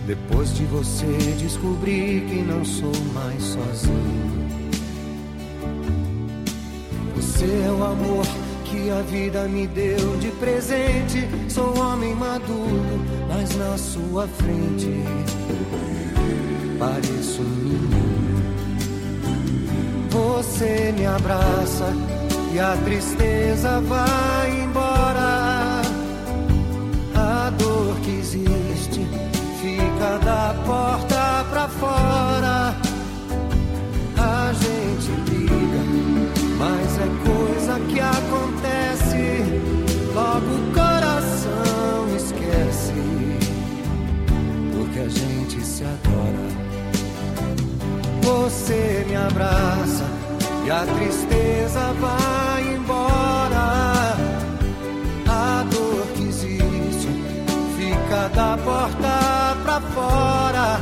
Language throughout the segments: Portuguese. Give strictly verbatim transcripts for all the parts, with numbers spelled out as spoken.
Depois de você descobri que não sou mais sozinho. Você é o amor que a vida me deu de presente. Sou homem maduro, mas na sua frente pareço um menino. Você me abraça e a tristeza vai embora. A dor que existe fica da porta pra fora. A gente briga, mas é coisa que acontece. Logo o coração esquece, porque a gente se adora. Você me abraça e a tristeza vai embora. A dor que existe fica da porta pra fora.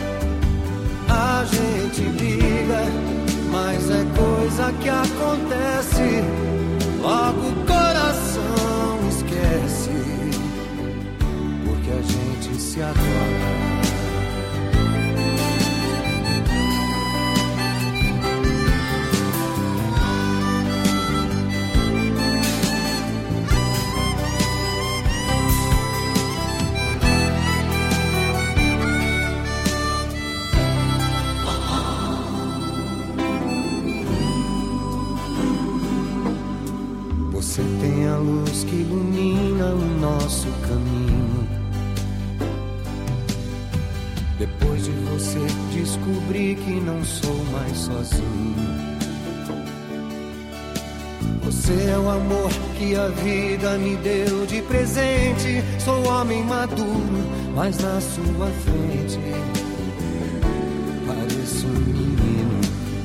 A gente briga, mas é coisa que acontece. Logo o coração esquece, porque a gente se adora. Você tem a luz que ilumina o nosso caminho. Depois de você descobri que não sou mais sozinho. Você é o amor que a vida me deu de presente. Sou homem maduro, mas na sua frente pareço um menino.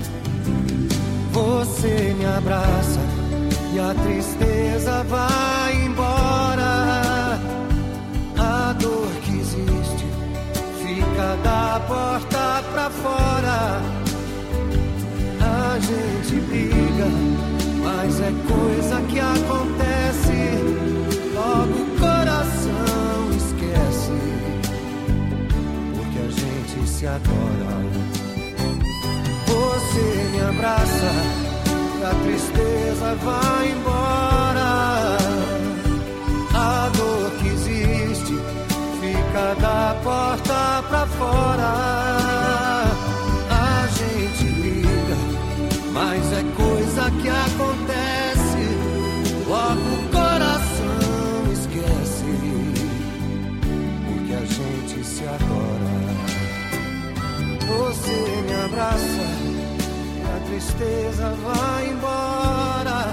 Você me abraça e a tristeza vai embora. A dor que existe fica da porta pra fora. A gente briga, mas é coisa que acontece. Logo o coração esquece, porque a gente se adora. Você me abraça, a tristeza vai embora. A dor que existe fica da porta pra fora. A gente briga, mas é coisa que acontece. Logo o coração esquece, porque a gente se adora. Você me abraça, a tristeza vai embora.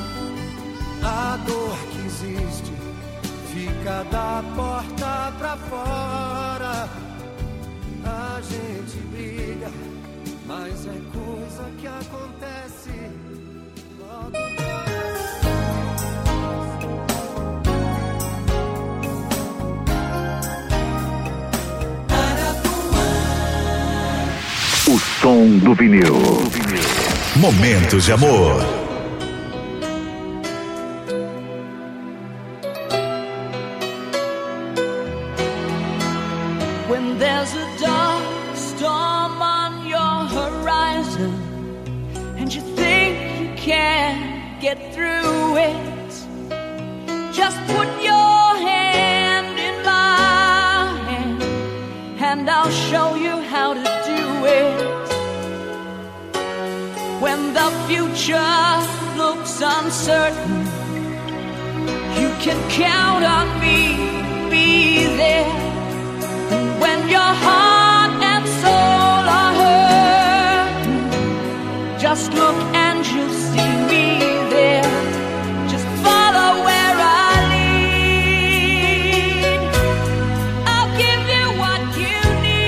A dor que existe fica da porta pra fora. A gente briga, mas é coisa que acontece. Logo o som do vinil. Momentos de amor. When there's a dark storm on your horizon and you think you can't get through it, just put your hand in my hand and I'll show you how to do it. When the future looks uncertain, you can count on me, be there. And when your heart and soul are hurting, just look and you'll see me there. Just follow where I lead. I'll give you what you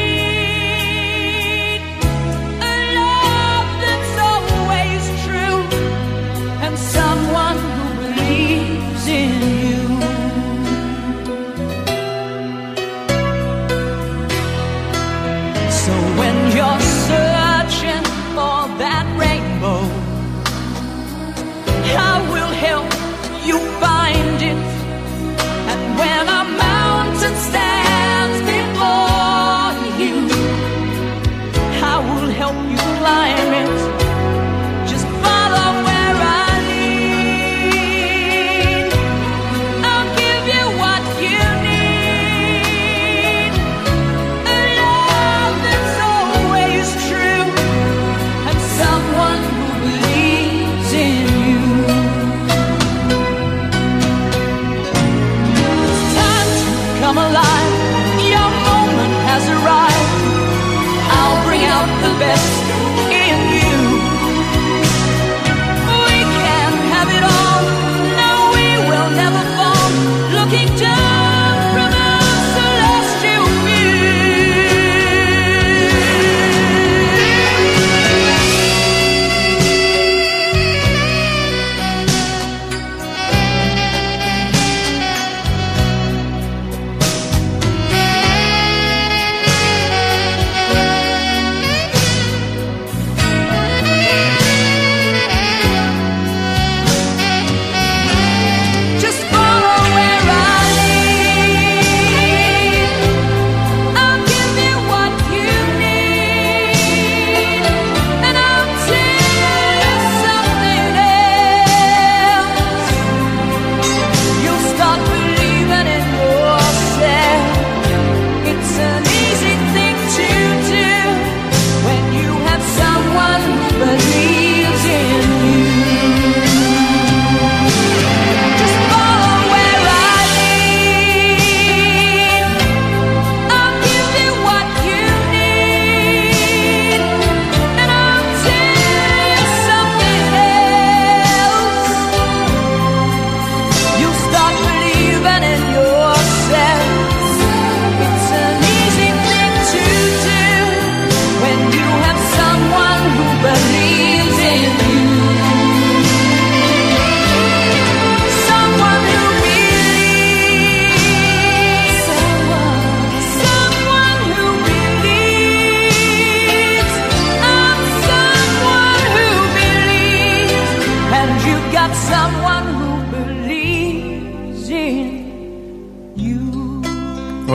need. A love that's always true, and someone who believes in you.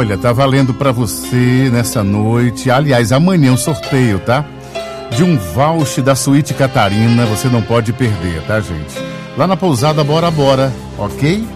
Olha, tá valendo pra você nessa noite, aliás, amanhã um sorteio, tá? De um voucher da Suíte Catarina, você não pode perder, tá, gente? Lá na pousada Bora Bora, ok?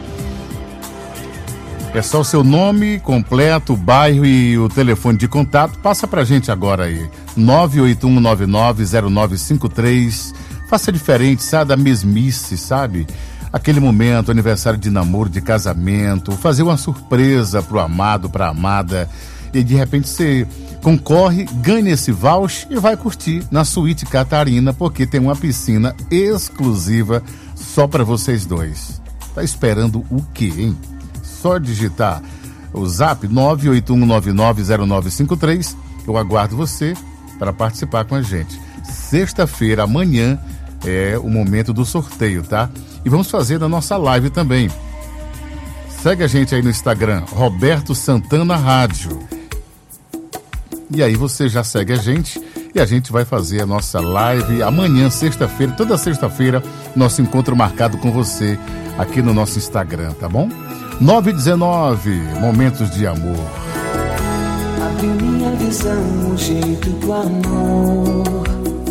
É só o seu nome completo, o bairro e o telefone de contato. Passa pra gente agora aí. nove oito um nove nove zero nove cinco três. Faça diferente, sabe? Da mesmice, sabe? Aquele momento, aniversário de namoro, de casamento, fazer uma surpresa pro amado, pra amada. E de repente você concorre, ganha esse voucher e vai curtir na Suíte Catarina, porque tem uma piscina exclusiva só pra vocês dois. Tá esperando o quê, hein? Só digitar o zap nove oito um nove nove zero nove cinco três. Eu aguardo você para participar com a gente. Sexta-feira, amanhã, é o momento do sorteio, tá? E vamos fazer na nossa live também. Segue a gente aí no Instagram, Roberto Santana Rádio. E aí você já segue a gente e a gente vai fazer a nossa live amanhã, sexta-feira, toda sexta-feira, nosso encontro marcado com você aqui no nosso Instagram, tá bom? nove e dezenove, Momentos de Amor. Abriu minha visão, o jeito do amor.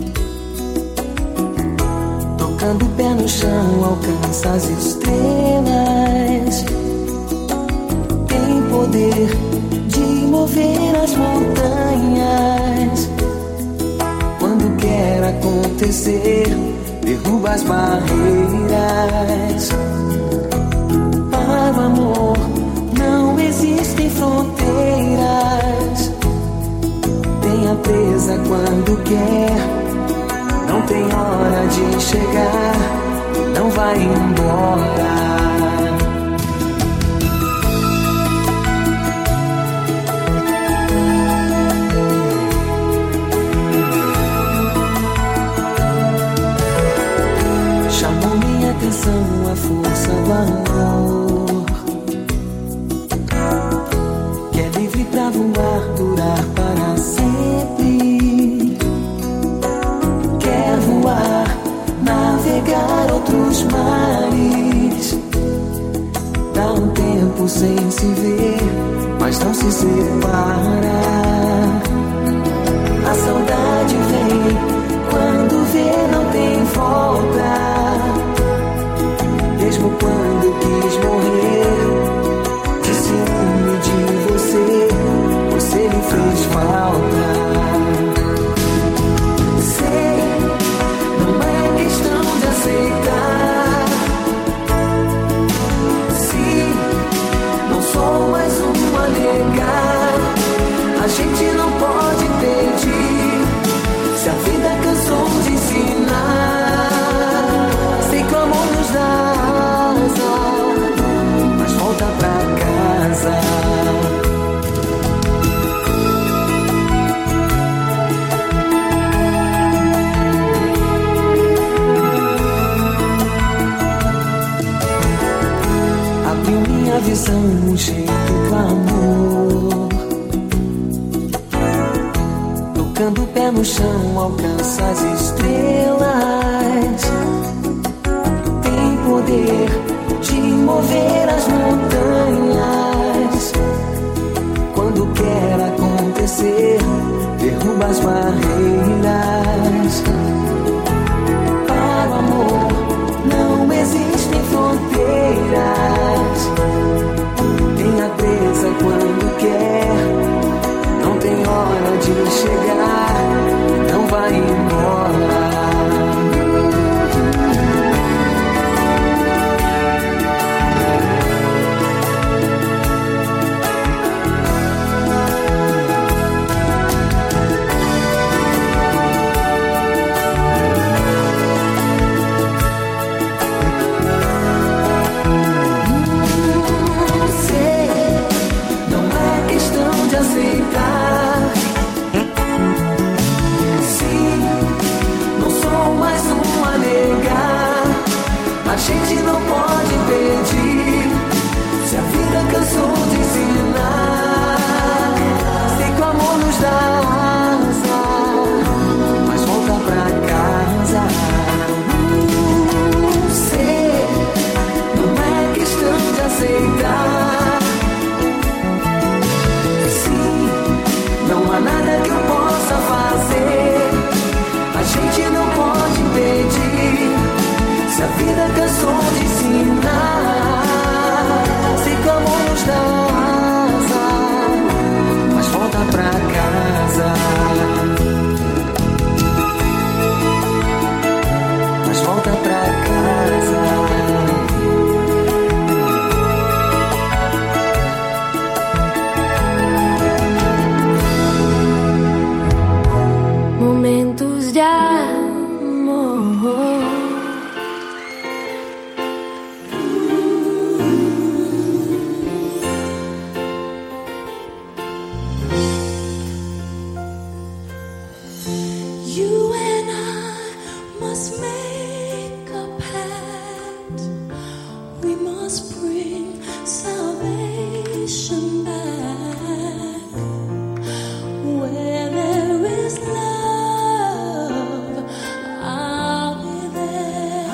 Tocando o pé no chão, alcança as estrelas. Tem poder de mover as montanhas. Quando quer acontecer, derruba as barreiras. Para o amor não existem fronteiras. Tenha presa quando quer. Não tem hora de chegar. Não vai embora. Chamou minha atenção a força do amor. Que é livre pra voar, durar para sempre. Quer voar, navegar outros mares. Dá um tempo sem se ver, mas não se separa. A saudade vem, quando vê não tem volta. Mesmo quando quis morrer, de ciúme de você, você me fez falta. Sei, não é questão de aceitar. Sim, não sou mais um a negar. A gente não pode impedir. Se a vida cansou de ensinar, sei que o amor nos dá, mas volta pra casa. Abriu minha visão, o jeito do amor. Tocando o pé no chão, alcança as estrelas. Tem poder de mover as montanhas. Quando quer acontecer, derruba as barreiras. Para o amor não existem fronteiras. Tenha presa quando quer. Não tem hora de chegar. Não vai embora. Aceitar. Sim, volta pra casa. Mas volta pra casa. Momentos de amor. You and I must make a pact. We must bring salvation back. Where there is love, I'll be there.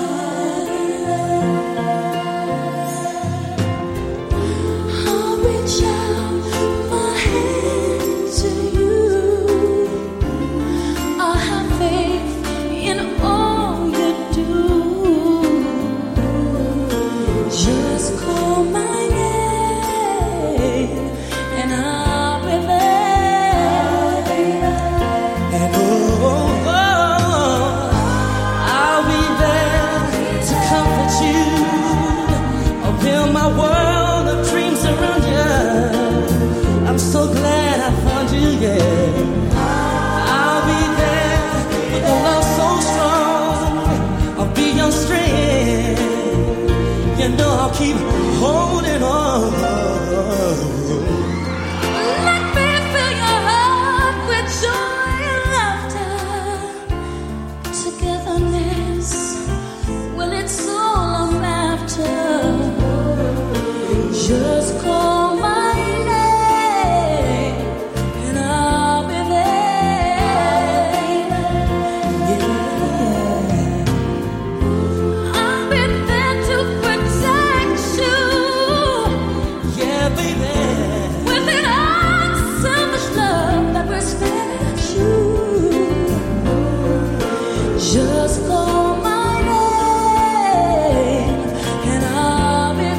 I'll reach out my hand to you. I'll have faith in all you do. Just call my name and I'll be there. And oh, oh, I'll be there to comfort you. I'll build my world of dreams around you. I'm so glad I found you, yeah. I'll be there with a love so strong. I'll be your strength. You know I'll keep holding on. Let me fill your heart with joy and laughter. Togetherness, well, it's all I'm after. Just call my name and I'll be there. Yeah. I'll be there to protect you. Yeah, baby. With an unselfish love that respects you. Just call my name and I'll be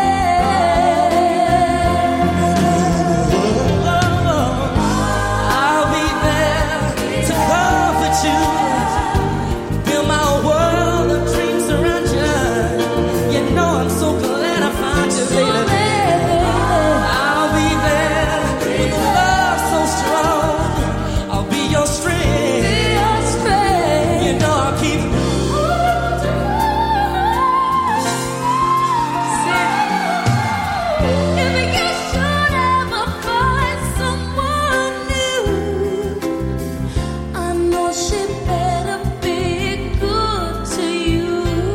there. I'll be there to comfort you. Build my world of dreams around you. You know I'm so glad I found you, baby. I'll be there with a love so strong. I'll be your strength. You know I'll keep. If you should ever find someone new, I know she better be good to you.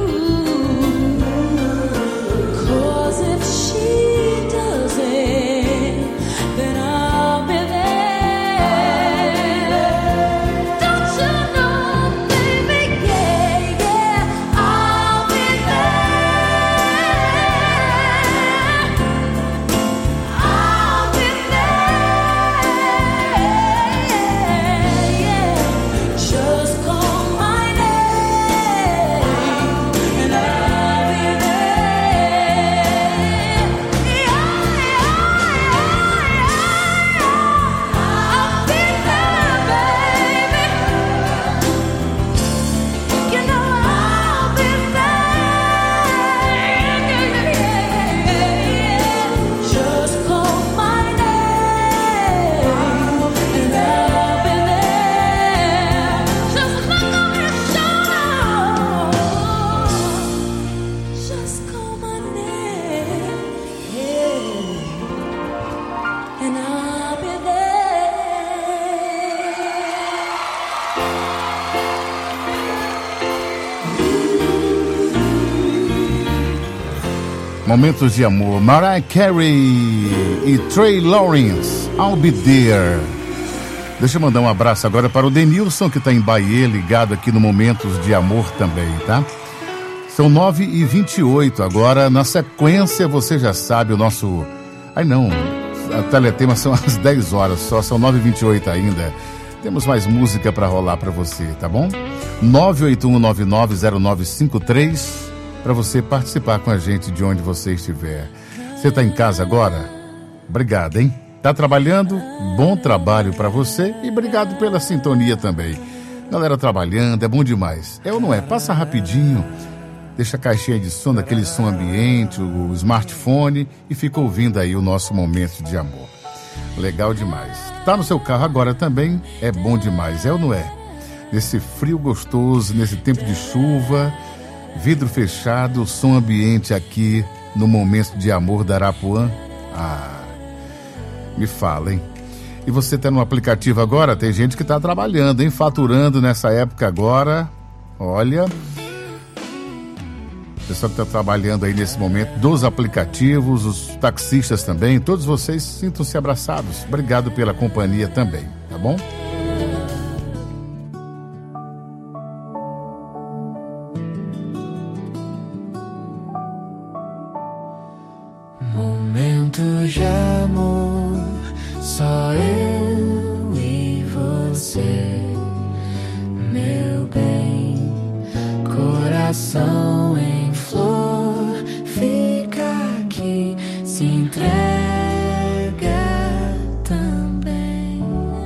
'Cause if she doesn't, then I'll be there. Don't you know, baby, yeah, yeah, I'll be there. I'll be there, yeah. Just call my name and I'll be there. Yeah, I'll be there, baby. You know I'll be there. Just call my name and I'll be there. Just look over your shoulder. Just call my name, yeah, and I'll be Momentos de amor. Mariah Carey e Trey Lawrence. I'll be there. Deixa eu mandar um abraço agora para o Denilson, que está em Bahia, ligado aqui no Momentos de Amor também, tá? São nove e vinte e oito agora. Na sequência, você já sabe o nosso... Ai, não. A teletema são às dez horas só. São nove e vinte e oito ainda. Temos mais música para rolar para você, tá bom? nove oito um nove nove zero nove cinco três para você participar com a gente de onde você estiver. Você está em casa agora? Obrigado, hein? Tá trabalhando? Bom trabalho para você e obrigado pela sintonia também. Galera trabalhando, é bom demais. É ou não é? Passa rapidinho, deixa a caixinha de som, daquele som ambiente, o smartphone e fica ouvindo aí o nosso momento de amor. Legal demais. Tá no seu carro agora também, é bom demais, é ou não é? Nesse frio gostoso, nesse tempo de chuva, vidro fechado, som ambiente aqui no momento de amor da Arapuã. Ah, me fala, hein? E você tá no aplicativo agora? Tem gente que tá trabalhando, hein? Faturando nessa época agora. Olha, o pessoal que tá trabalhando aí nesse momento dos aplicativos, os taxistas também, todos vocês sintam-se abraçados. Obrigado pela companhia também, tá bom? Momentos de amor, só eu e você, meu bem, coração em flor, fica aqui, se entrega também.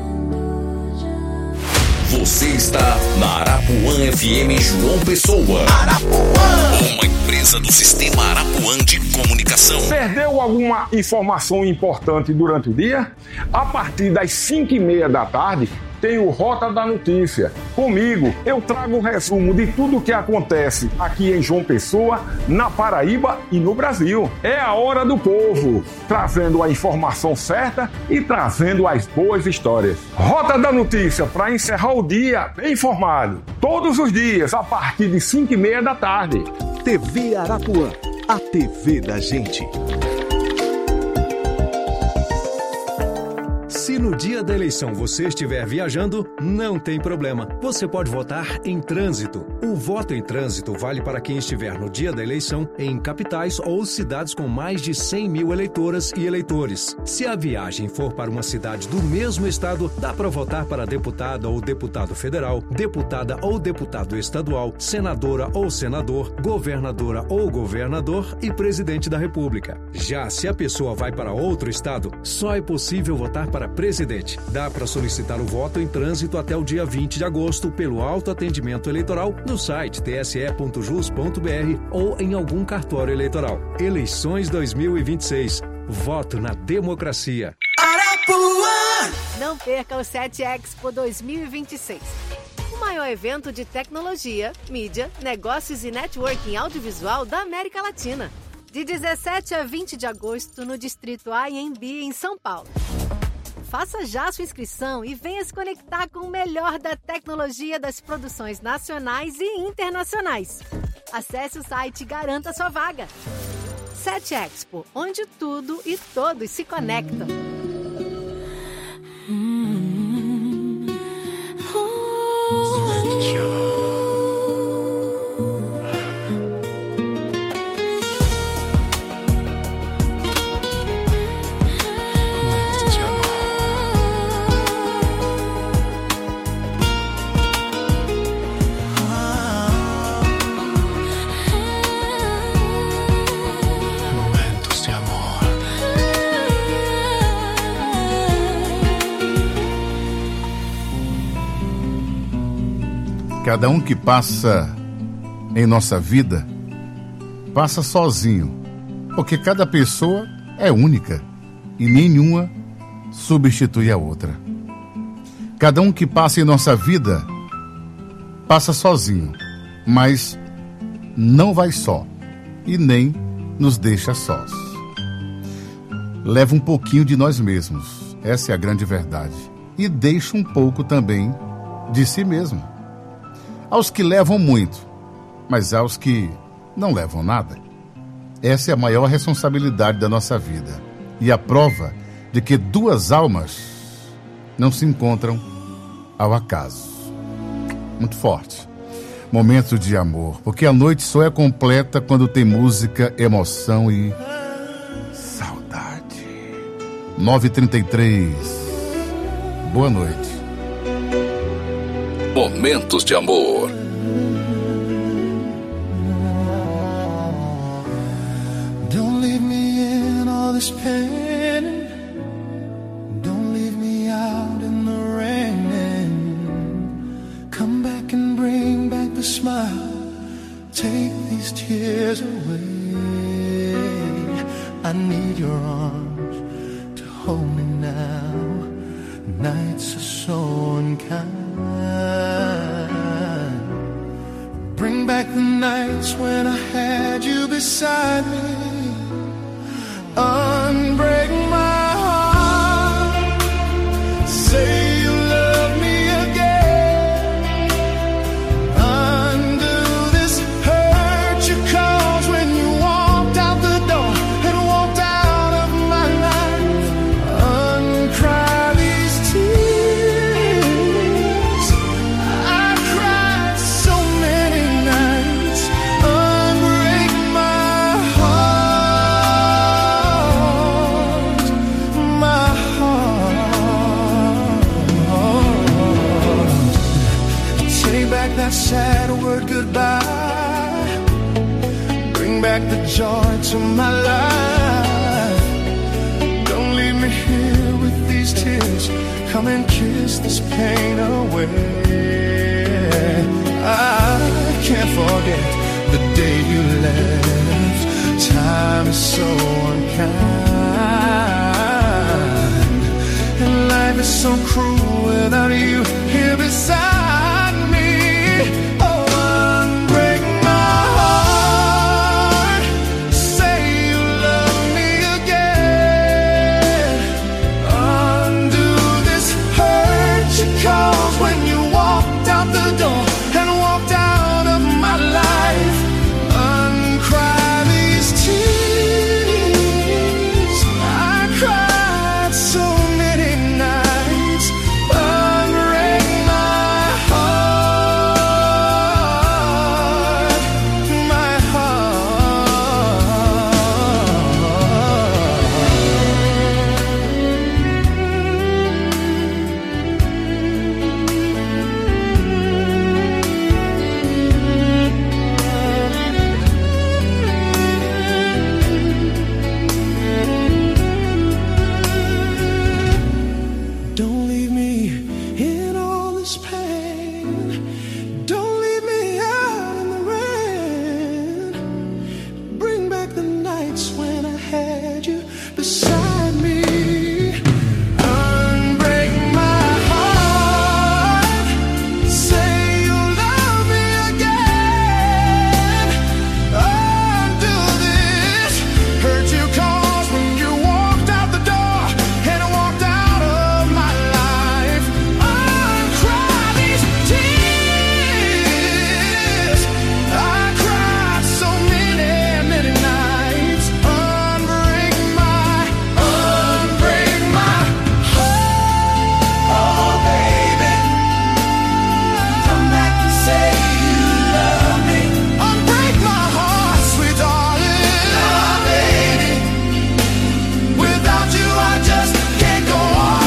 Você está na Arapuã F M João Pessoa. Arapuã, uma empresa do Sistema Arapuã de Comunicação. Perdeu alguma informação importante durante o dia? A partir das cinco e meia da tarde, tem o Rota da Notícia. Comigo, eu trago um resumo de tudo o que acontece aqui em João Pessoa, na Paraíba e no Brasil. É a hora do povo, trazendo a informação certa e trazendo as boas histórias. Rota da Notícia, para encerrar o dia bem informado. Todos os dias, a partir de cinco e meia da tarde. T V Arapuã, a T V da gente. Se no dia da eleição você estiver viajando, não tem problema. Você pode votar em trânsito. O voto em trânsito vale para quem estiver no dia da eleição em capitais ou cidades com mais de cem mil eleitoras e eleitores. Se a viagem for para uma cidade do mesmo estado, dá para votar para deputada ou deputado federal, deputada ou deputado estadual, senadora ou senador, governadora ou governador e presidente da República. Já se a pessoa vai para outro estado, só é possível votar para presidente. Dá para solicitar o voto em trânsito até o dia vinte de agosto pelo autoatendimento eleitoral no site t s e ponto jus ponto b r ou em algum cartório eleitoral. Eleições dois mil e vinte e seis. Voto na democracia. Arapuã! Não perca o sete Expo dois mil e vinte e seis. O maior evento de tecnologia, mídia, negócios e networking audiovisual da América Latina. De dezessete a vinte de agosto no Distrito A M B em São Paulo. Faça já sua inscrição e venha se conectar com o melhor da tecnologia das produções nacionais e internacionais. Acesse o site e garanta sua vaga. sete Expo, onde tudo e todos se conectam. Cada um que passa em nossa vida, passa sozinho, porque cada pessoa é única e nenhuma substitui a outra. Cada um que passa em nossa vida, passa sozinho, mas não vai só e nem nos deixa sós. Leva um pouquinho de nós mesmos, essa é a grande verdade, e deixa um pouco também de si mesmo. Aos que levam muito, mas aos que não levam nada. Essa é a maior responsabilidade da nossa vida. E a prova de que duas almas não se encontram ao acaso. Muito forte. Momento de amor, porque a noite só é completa quando tem música, emoção e saudade. nove e trinta e três. Boa noite. Momentos de amor. Don't leave me in all this pain. there's a way. I need your arms to hold me now. Nights are so unkind. Bring back the nights when I had you beside me. Unbreak my heart. Say you love me again. Undo this hurt you caused when you walked out the door and walked out of my life. Uncry these tears I cried so many nights. Unbreak my heart, my heart. Take back that sad word goodbye. Bring back the joy to my life. Don't leave me here with these tears. Come and kiss this pain away. I can't forget the day you left. Time is so unkind, and life is so cruel without you here beside me. Oh, unbreak my heart. Say you love me again. Undo this hurt you caused when you walked out the door and walked out of my life. Uncry these tears I cried so many nights. Unbreak my heart, my Don't leave me in all this pain. Don't leave me out in the rain. Bring back the nights when I had you beside me. Unbreak my heart. Say you love me again. Undo this hurt you caused when you walked out the door and walked out of my life. Uncry these tears I cried so many, many nights. Unbreak my, unbreak my heart. Oh, baby, come back and say you love me. Unbreak my heart, sweet darling. Oh, baby, without you I just can't go on.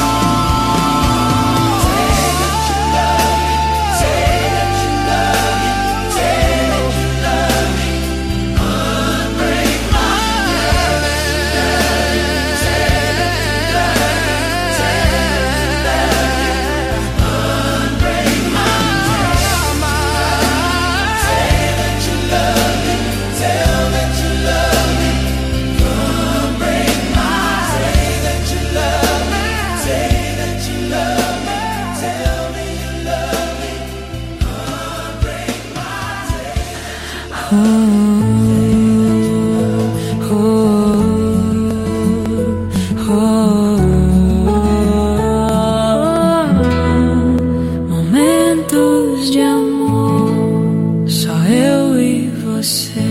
Say that you love me. Say that you love me. Unbreak my heart. Say that you love me. Say that you love me. Unbreak my heart. Say that you love me. Tell that you love me. Unbreak my say that you love me. Say that you love me. Tell me you love me. Unbreak Momentos de amor, só eu e você.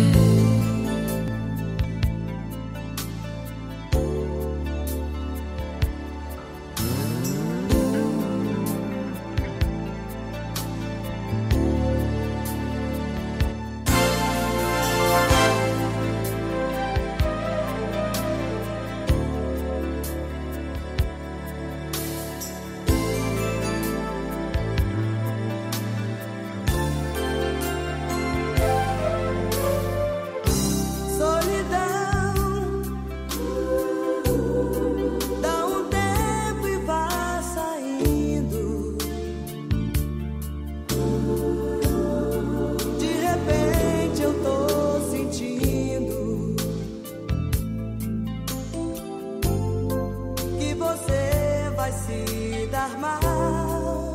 smile.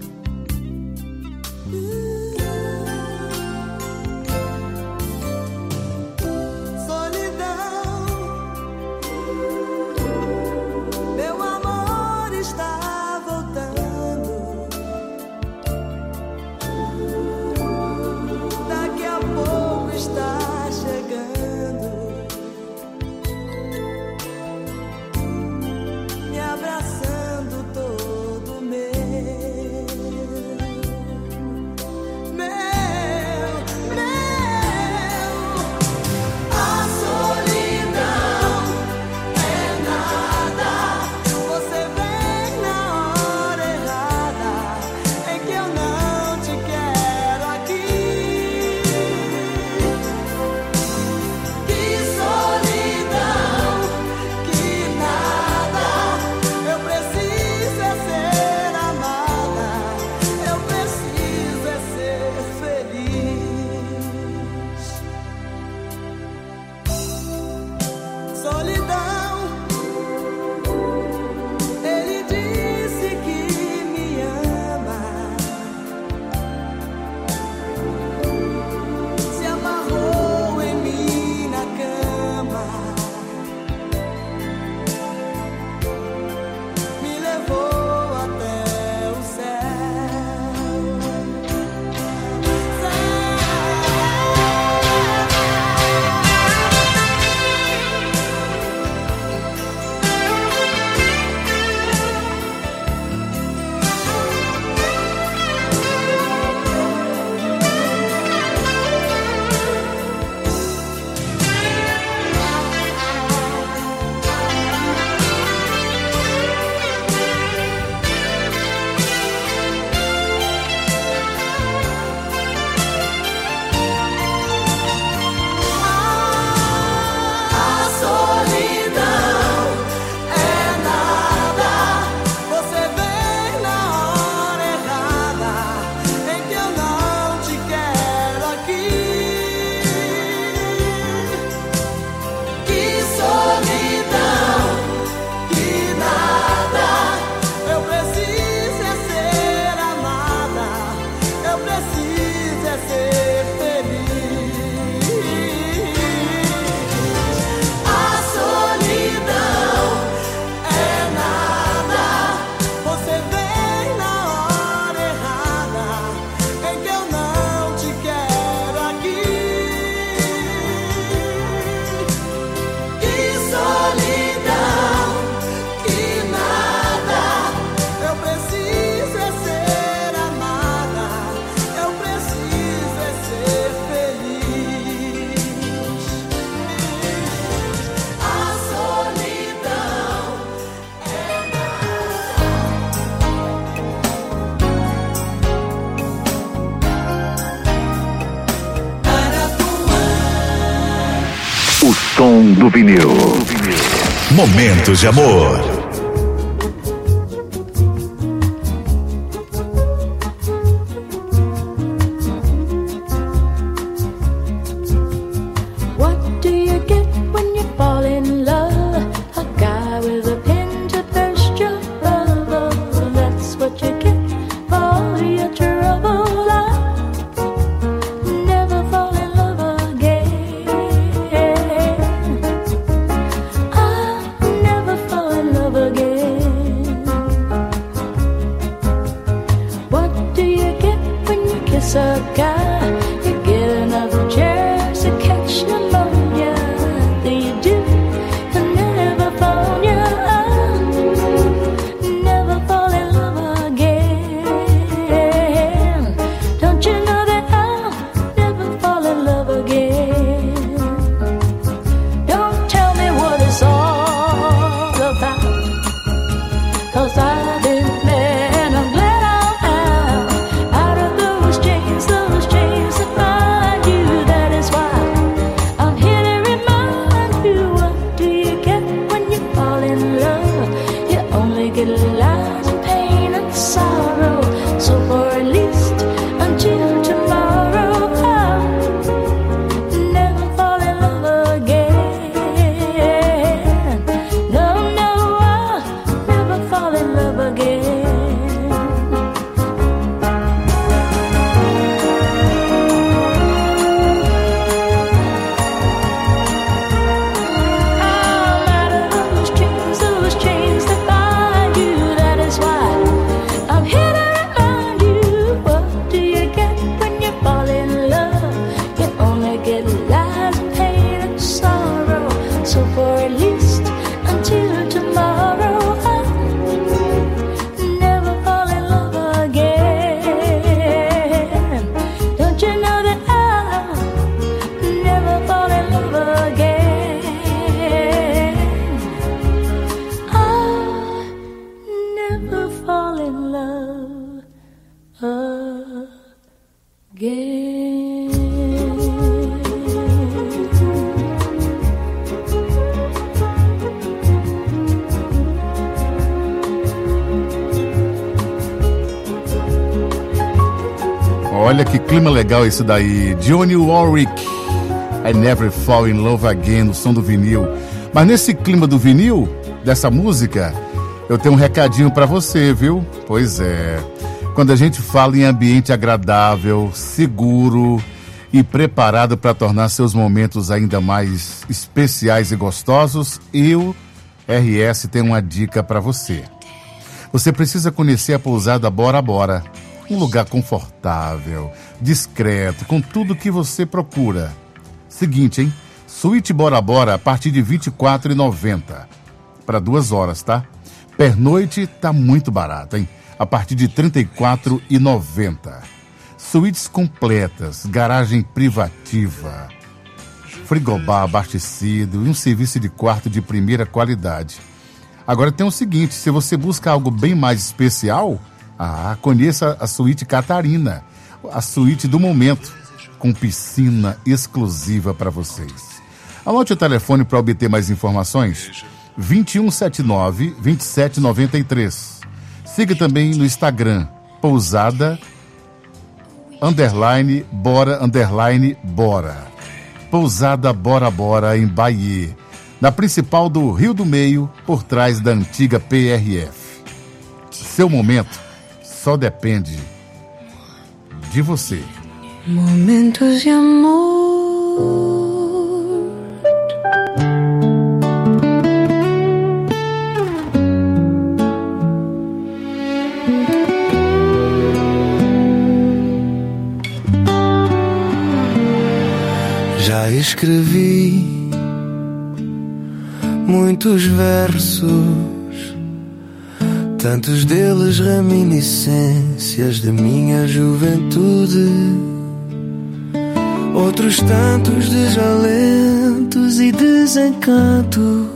Solidão, meu amor está voltando. Daqui a pouco está chegando, me abraçando todo meu. som do vinil. Momentos de amor. I've been there and I'm glad I'm out, out of those chains, those chains. fall in love again. Olha que clima legal esse daí. Johnny Warwick, I Never Fall in Love Again, no som do vinil. Mas nesse clima do vinil, dessa música, eu tenho um recadinho pra você, viu? Pois é. Quando a gente fala em ambiente agradável, seguro e preparado para tornar seus momentos ainda mais especiais e gostosos, eu, R S, tenho uma dica pra você. Você precisa conhecer a pousada Bora Bora. Um lugar confortável, discreto, com tudo que você procura. Seguinte, hein? Suíte Bora Bora a partir de vinte e quatro reais e noventa centavos. Para duas horas, tá? Pernoite tá muito barato, hein? A partir de trinta e quatro reais e noventa centavos. Suítes completas, garagem privativa, frigobar abastecido e um serviço de quarto de primeira qualidade. Agora tem o seguinte, se você busca algo bem mais especial... Ah, conheça a Suíte Catarina, a suíte do momento, com piscina exclusiva para vocês. Anote o telefone para obter mais informações, vinte e um setenta e nove, vinte e sete noventa e três. Siga também no Instagram, pousada, underline, bora, underline, bora. Pousada Bora Bora, em Bahia, na principal do Rio do Meio, por trás da antiga P R F. Seu momento só depende de você. Momentos de amor. Já escrevi muitos versos, tantos deles reminiscências de minha juventude, outros tantos desalentos e desencantos,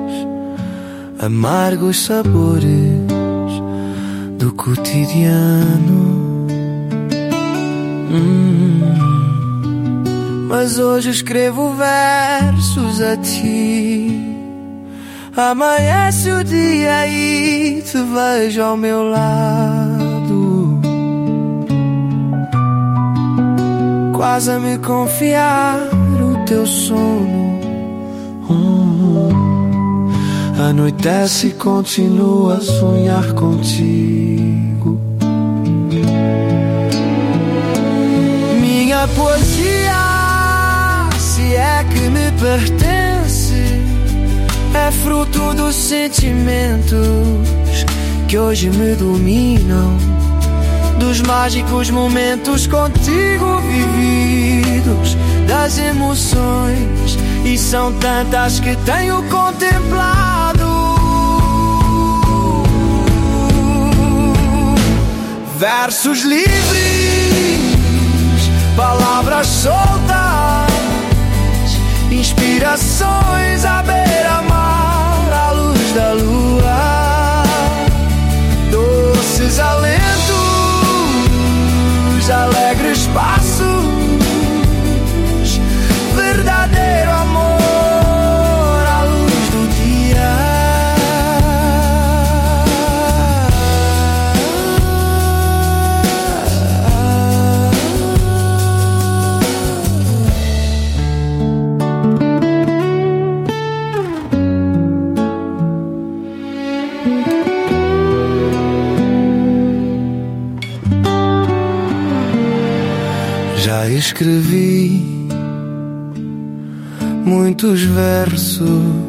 amargos sabores do cotidiano. Hum. Mas hoje escrevo versos a ti. Amanhece o dia e te vejo ao meu lado, quase a me confiar o teu sono. Hum. Anoitece e continuo a sonhar contigo. Minha poesia, se é que me pertence, é fruto dos sentimentos que hoje me dominam, dos mágicos momentos contigo vividos, das emoções, e são tantas que tenho contemplado. Versos livres, palavras soltas, inspirações à beira-mar, à luz da lua, doces alentos, alegres passos, verdadeiro amor à luz do dia. Já escrevi muitos versos,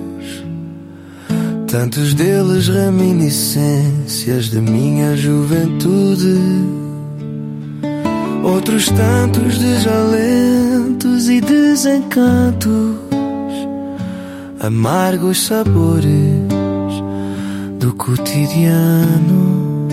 tantos deles reminiscências de minha juventude, outros tantos desalentos e desencantos, amargos sabores do cotidiano.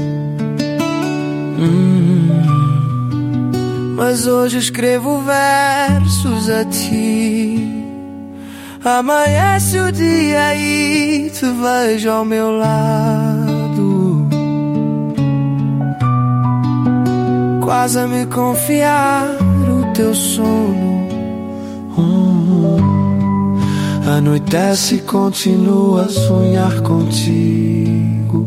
Hum. Mas hoje escrevo versos a ti. Amanhece o dia e te vejo ao meu lado, quase a me confiar o teu sono. Hum, anoitece e continua a sonhar contigo.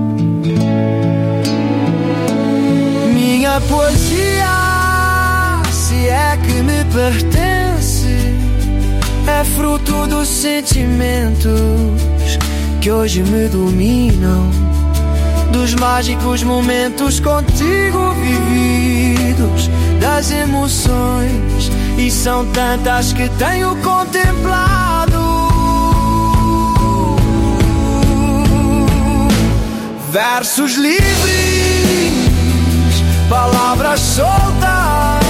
Minha poesia, se é que me pertence, é fruto dos sentimentos que hoje me dominam, dos mágicos momentos contigo vividos, das emoções, e são tantas que tenho contemplado. Versos livres, palavras soltas,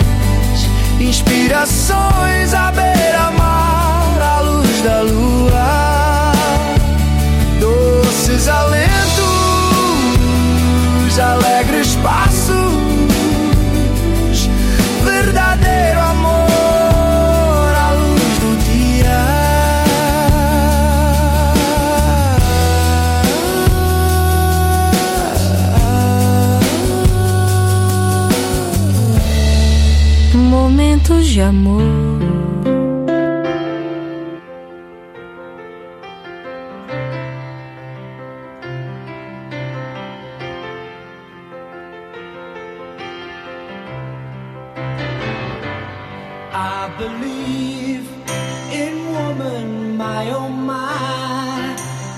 inspirações à beira-mar, à luz da lua, doces alentos, alegres passos, verdadeiro amor à luz do dia. Momentos de amor. I believe in woman, my oh my.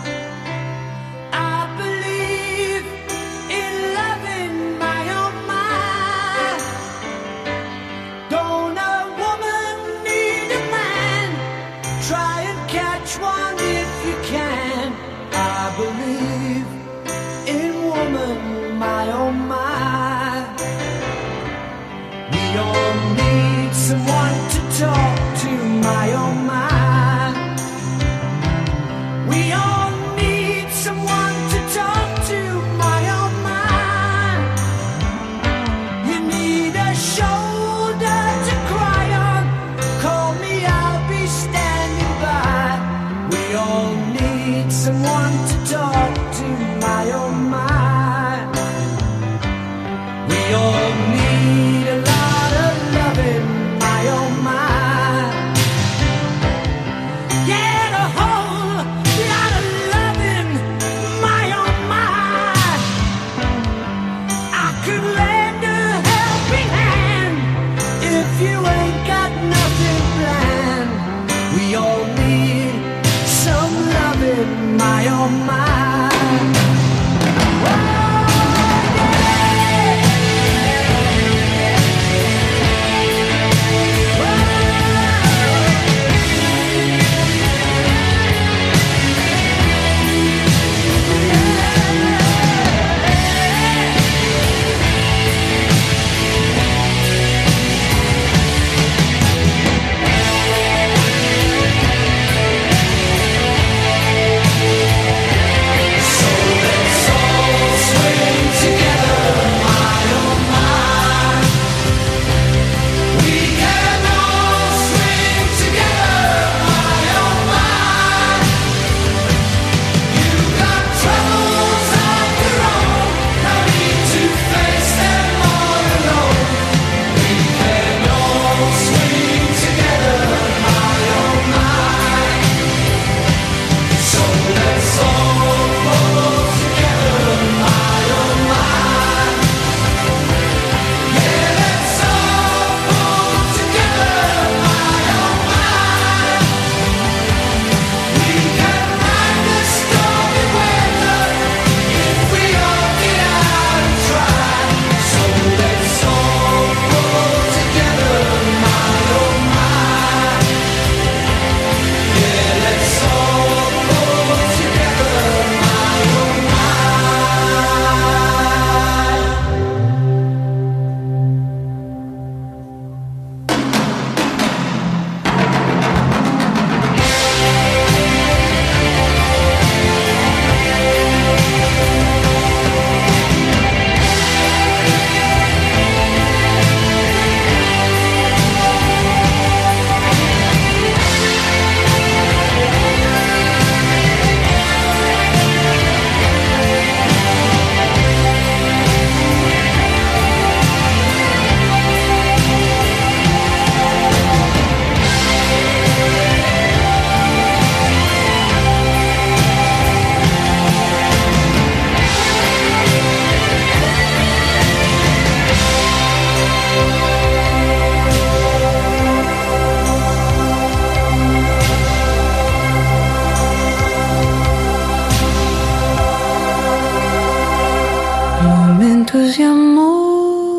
I believe in loving, my oh my. Don't a woman need a man? Try and catch one if you can. I believe in woman, my oh my. We all need someone to talk to, my oh my. We all need someone to talk to, my oh my. You need a shoulder to cry on. Call me, I'll be standing by. We all need someone to talk to, my oh my. We all need a lot of loving, my oh my. Get a whole lot of loving, my oh my. I could lend a helping hand if you ain't got nothing planned. We all need some loving, my oh my. Yeah. momentos de amor.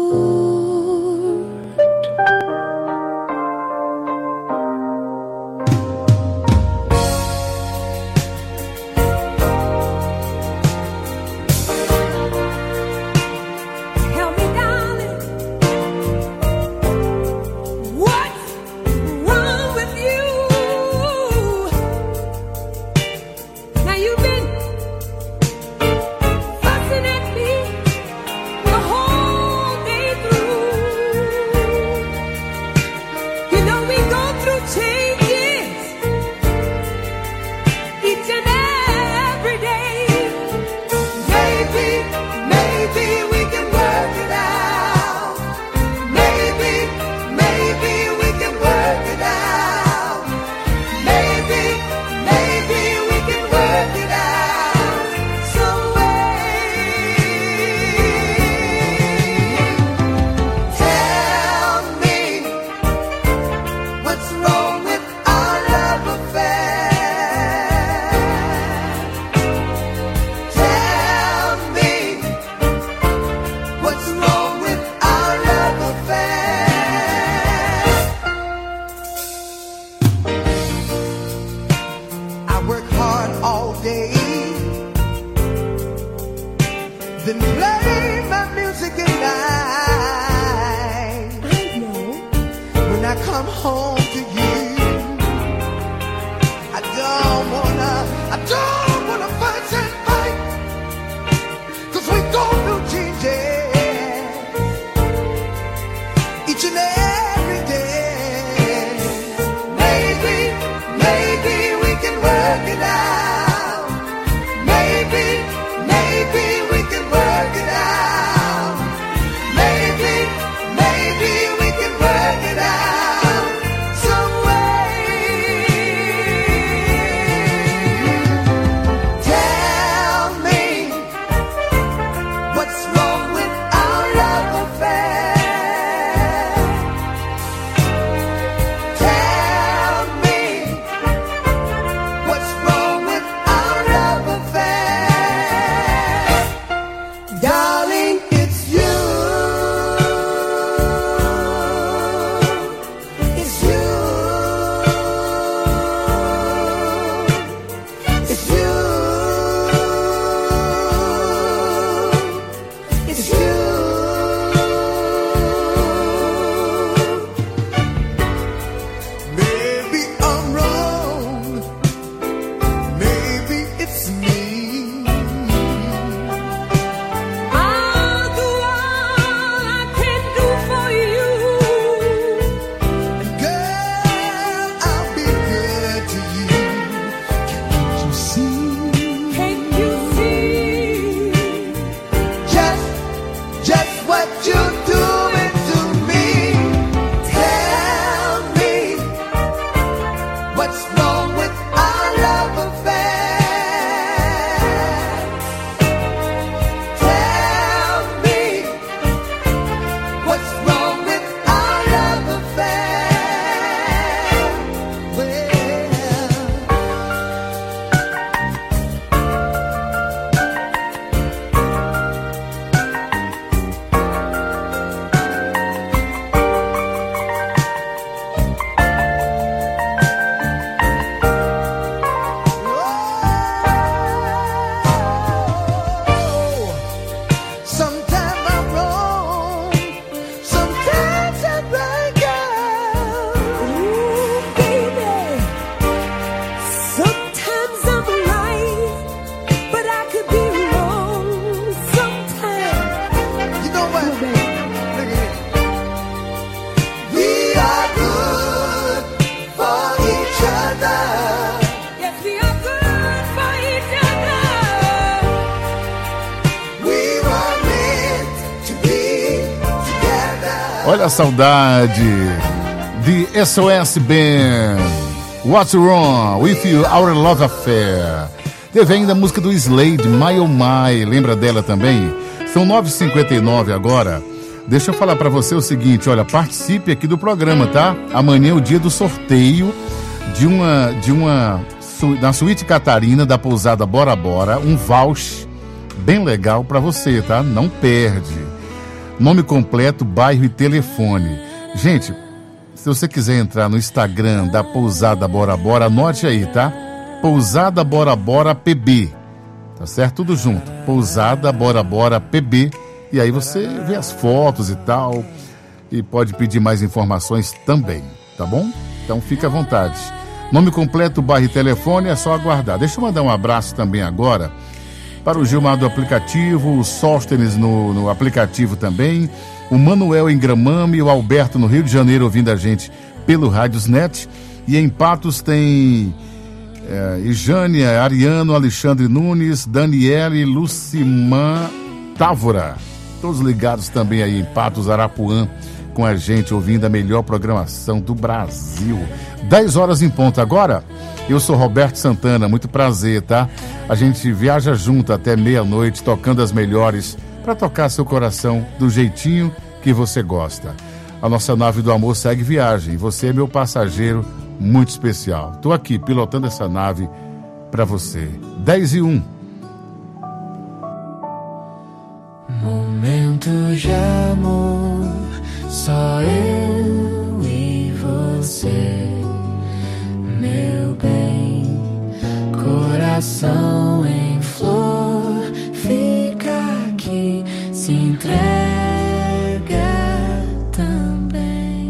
Olha a saudade de S O S Band. What's Wrong With You, Our Love Affair. Teve ainda a música do Slade, My Oh My. Lembra dela também? São nove e cinquenta e nove agora. Deixa eu falar pra você o seguinte, olha, participe aqui do programa, tá? Amanhã é o dia do sorteio de uma, de uma, da Suíte Catarina, da pousada Bora Bora, um voucher bem legal para você, tá? Não perde. Nome completo, bairro e telefone. Gente, se você quiser entrar no Instagram da Pousada Bora Bora, anote aí, tá? Pousada Bora Bora P B. Tá certo? Tudo junto. Pousada Bora Bora P B. E aí você vê as fotos e tal. E pode pedir mais informações também, tá bom? Então fica à vontade. Nome completo, bairro e telefone, é só aguardar. Deixa eu mandar um abraço também agora para o Gilmar do aplicativo, o Sóstenes no, no aplicativo também, o Manuel em Gramame e o Alberto no Rio de Janeiro ouvindo a gente pelo Rádiosnet. E em Patos tem é, Ijânia, Ariano, Alexandre Nunes, Daniele, Lucimã, Távora. Todos ligados também aí em Patos, Arapuã, com a gente ouvindo a melhor programação do Brasil. dez horas em ponto agora. Eu sou Roberto Santana, muito prazer, tá? A gente viaja junto até meia-noite, tocando as melhores, para tocar seu coração do jeitinho que você gosta. A nossa nave do amor segue viagem. Você é meu passageiro muito especial. Tô aqui pilotando essa nave para você. dez e um. Momentos de amor, só eu e você, meu bem, coração em flor, fica aqui, se entrega também.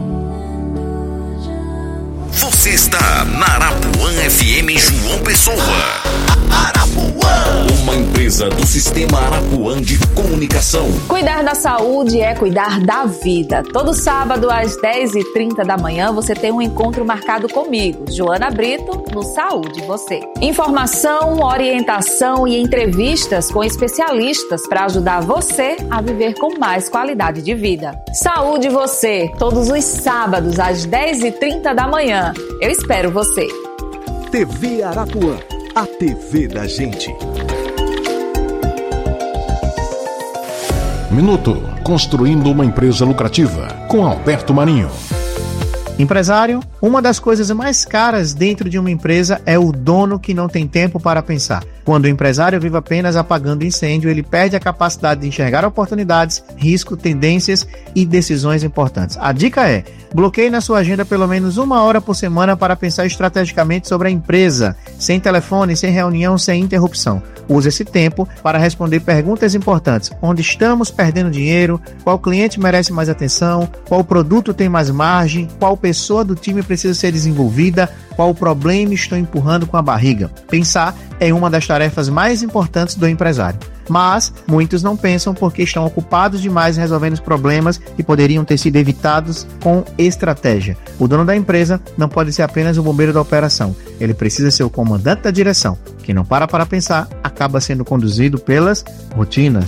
Você está na Arapuã F M João Pessoa. Arapuã, uma empresa do Sistema Arapuã de Comunicação. Cuidar da saúde é cuidar da vida. Todo sábado às dez e trinta da manhã você tem um encontro marcado comigo, Joana Brito, no Saúde Você. Informação, orientação e entrevistas com especialistas para ajudar você a viver com mais qualidade de vida. Saúde Você, todos os sábados às dez e trinta da manhã. Eu espero você. T V Arapuã, a T V da gente. Minuto Construindo uma Empresa Lucrativa, com Alberto Marinho. Empresário, uma das coisas mais caras dentro de uma empresa é o dono que não tem tempo para pensar. Quando o empresário vive apenas apagando incêndio, ele perde a capacidade de enxergar oportunidades, risco, tendências e decisões importantes. A dica é: bloqueie na sua agenda pelo menos uma hora por semana para pensar estrategicamente sobre a empresa, sem telefone, sem reunião, sem interrupção. Use esse tempo para responder perguntas importantes. Onde estamos perdendo dinheiro? Qual cliente merece mais atenção? Qual produto tem mais margem? Qual pessoa do time precisa ser desenvolvida? Qual problema estou empurrando com a barriga? Pensar é uma das tarefas mais importantes do empresário. Mas muitos não pensam porque estão ocupados demais resolvendo os problemas que poderiam ter sido evitados com estratégia. O dono da empresa não pode ser apenas o bombeiro da operação. Ele precisa ser o comandante da direção. Quem não para para pensar acaba sendo conduzido pelas rotinas.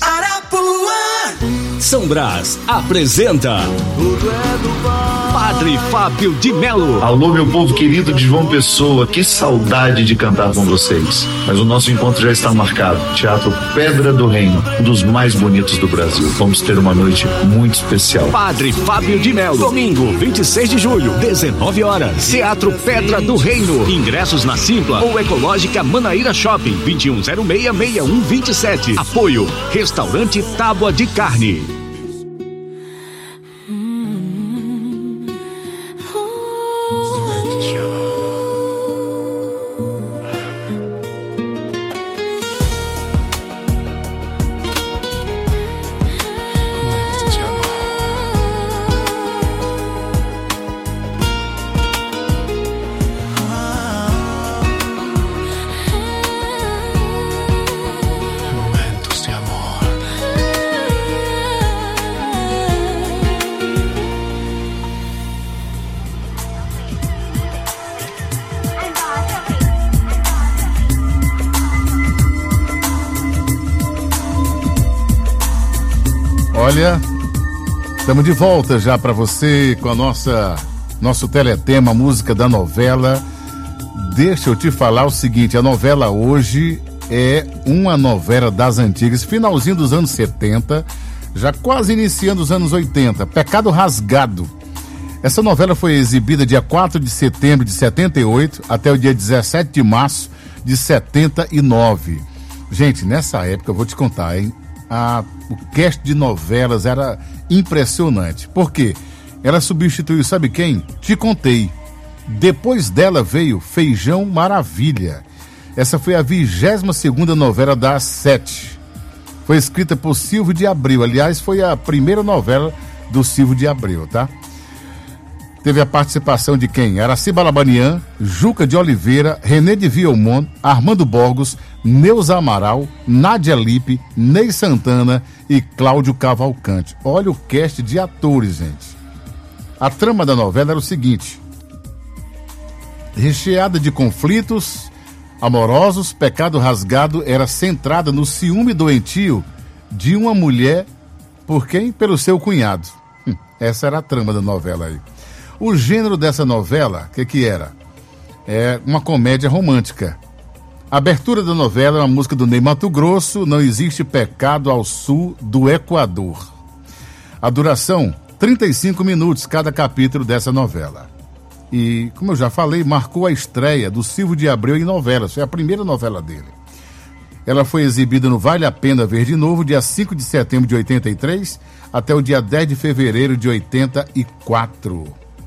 São Brás apresenta Padre Fábio de Melo. Alô, meu povo querido de João Pessoa, que saudade de cantar com vocês. Mas o nosso encontro já está marcado. Teatro Pedra do Reino, um dos mais bonitos do Brasil. Vamos ter uma noite muito especial. Padre Fábio de Melo, domingo, vinte e seis de julho, dezenove horas. Teatro Pedra do Reino. Ingressos na Simpla ou Ecológica Manaíra Shopping, vinte e um zero seis, seis um dois sete. Apoio, Restaurante Tábua de Carne. Olha, estamos de volta já para você com a nossa nosso teletema, música da novela. Deixa eu te falar o seguinte, a novela hoje é uma novela das antigas, finalzinho dos anos setenta, já quase iniciando os anos oitenta, Pecado Rasgado. Essa novela foi exibida dia quatro de setembro de setenta e oito até o dia dezessete de março de setenta e nove. Gente, nessa época, eu vou te contar, hein? A, o cast de novelas era impressionante. Por quê? Ela substituiu, sabe quem? Te Contei. Depois dela veio Feijão Maravilha. Essa foi a vigésima segunda novela das sete. Foi escrita por Silvio de Abreu. Aliás, foi a primeira novela do Silvio de Abreu, tá? Teve a participação de quem? Araci Balabanian, Juca de Oliveira, René de Viomon, Armando Borgos, Neuza Amaral, Nádia Lippe, Ney Santana e Cláudio Cavalcante. Olha o cast de atores, gente. A trama da novela era o seguinte: recheada de conflitos amorosos, Pecado Rasgado era centrada no ciúme doentio de uma mulher por quem? Pelo seu cunhado. Hum, essa era a trama da novela aí. O gênero dessa novela, o que que era? É uma comédia romântica. A abertura da novela é uma música do Ney Matogrosso, Não Existe Pecado ao Sul do Equador. A duração, trinta e cinco minutos cada capítulo dessa novela. E, como eu já falei, marcou a estreia do Silvio de Abreu em novelas. Foi a primeira novela dele. Ela foi exibida no Vale a Pena Ver de Novo, dia cinco de setembro de oitenta e três, até o dia dez de fevereiro de oitenta e quatro.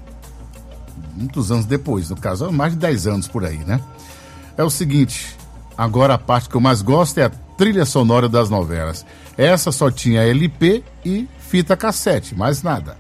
Muitos anos depois, no caso, mais de dez anos por aí, né? É o seguinte, agora a parte que eu mais gosto é a trilha sonora das novelas. Essa só tinha L P e fita cassete, mais nada.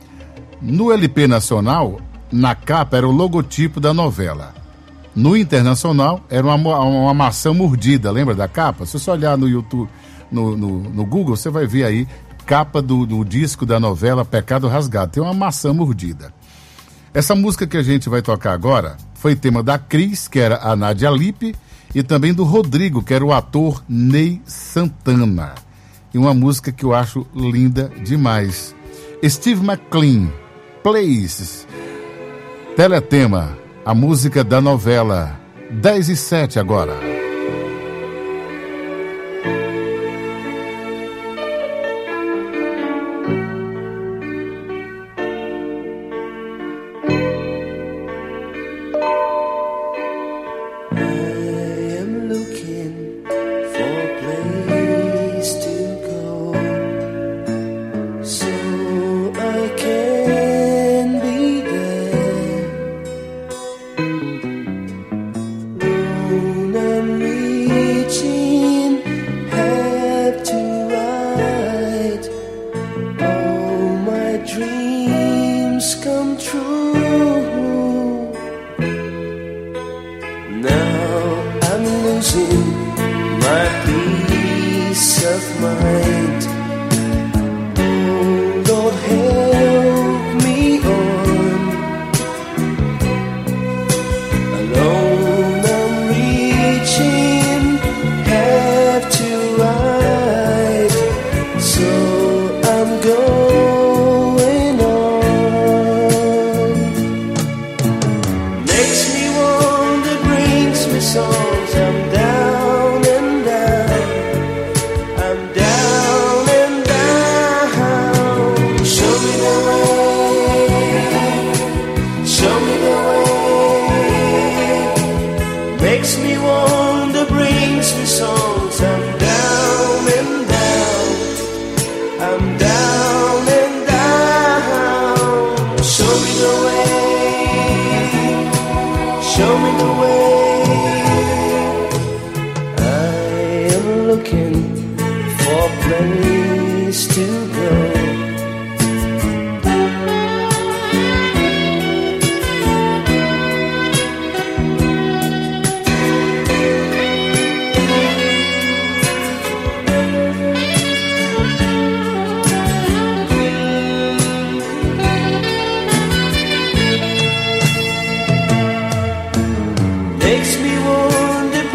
No L P nacional, na capa era o logotipo da novela. No internacional, era uma, uma maçã mordida, lembra da capa? Se você olhar no YouTube, no, no, no Google, você vai ver aí, capa do, do disco da novela Pecado Rasgado. Tem uma maçã mordida. Essa música que a gente vai tocar agora foi tema da Cris, que era a Nádia Lippe, e também do Rodrigo, que era o ator Ney Santana. E uma música que eu acho linda demais. Steve McLean, Places. Teletema, a música da novela. dez e sete agora.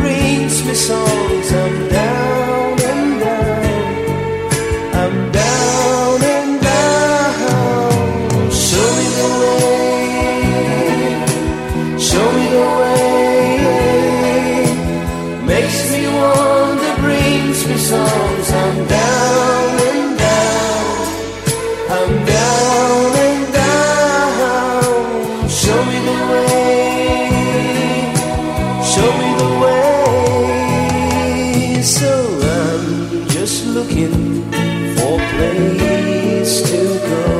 Songs, I'm down and down, I'm down. place to go.